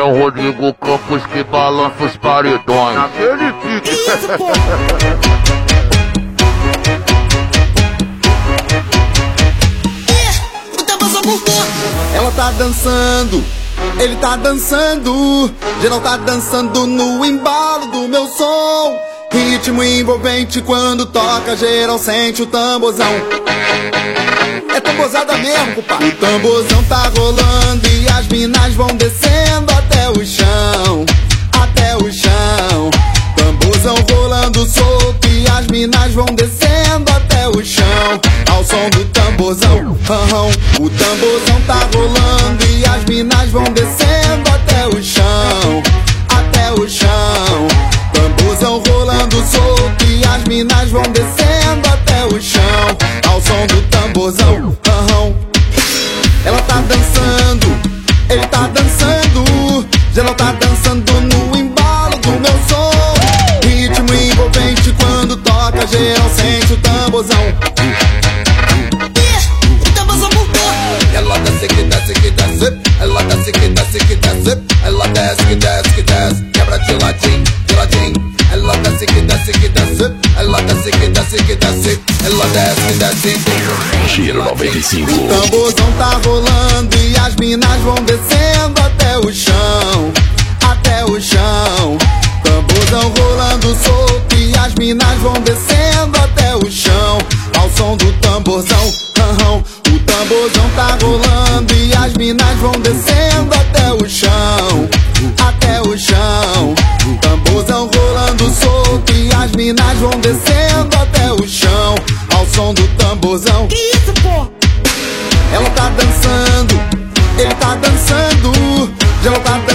o Rodrigo Campos que balança os paredões. Naquele pique. Isso, pô. O Tamborzão voltou. Ela tá dançando, ele tá dançando, geral tá dançando no embalo do meu som. Ritmo envolvente quando toca, geral sente o tamborzão. É tamborzada mesmo, compadre. O tamborzão tá rolando e as minas vão descendo até o chão, até o chão. Tamborzão rolando solto e as minas vão descendo até o chão, ao som do tamborzão. O tamborzão tá rolando e as minas vão descendo até o chão, até o chão. Tamborzão rolando solto e as minas vão descendo até o chão, ao som do tamborzão. Ela tá dançando, ele tá dançando, geral tá dançando no embalo do meu som. Ritmo envolvente quando toca, geral sente o tamborzão. O Tamborzão voltou. Ela desce que desce que desce, ela desce que desce que desce, ela desce que desce que desce, quebra de ladinho, de ladinho. Ela desce que desce que desce, ela desce que desce que desce, ela desce que desce. Giro 95. O tamborzão tá rolando e as minas vão descendo até o chão, até o chão. Tamborzão rolando solto e as minas vão descendo até o chão, ao som do tamborzão. O tamborzão tá rolando e as minas vão descendo até o chão, até o chão. Tamborzão rolando solto e as minas vão descendo até o chão, ao som do tamborzão. Que isso, pô? Ela tá dançando, ele tá dançando, geral tá dançando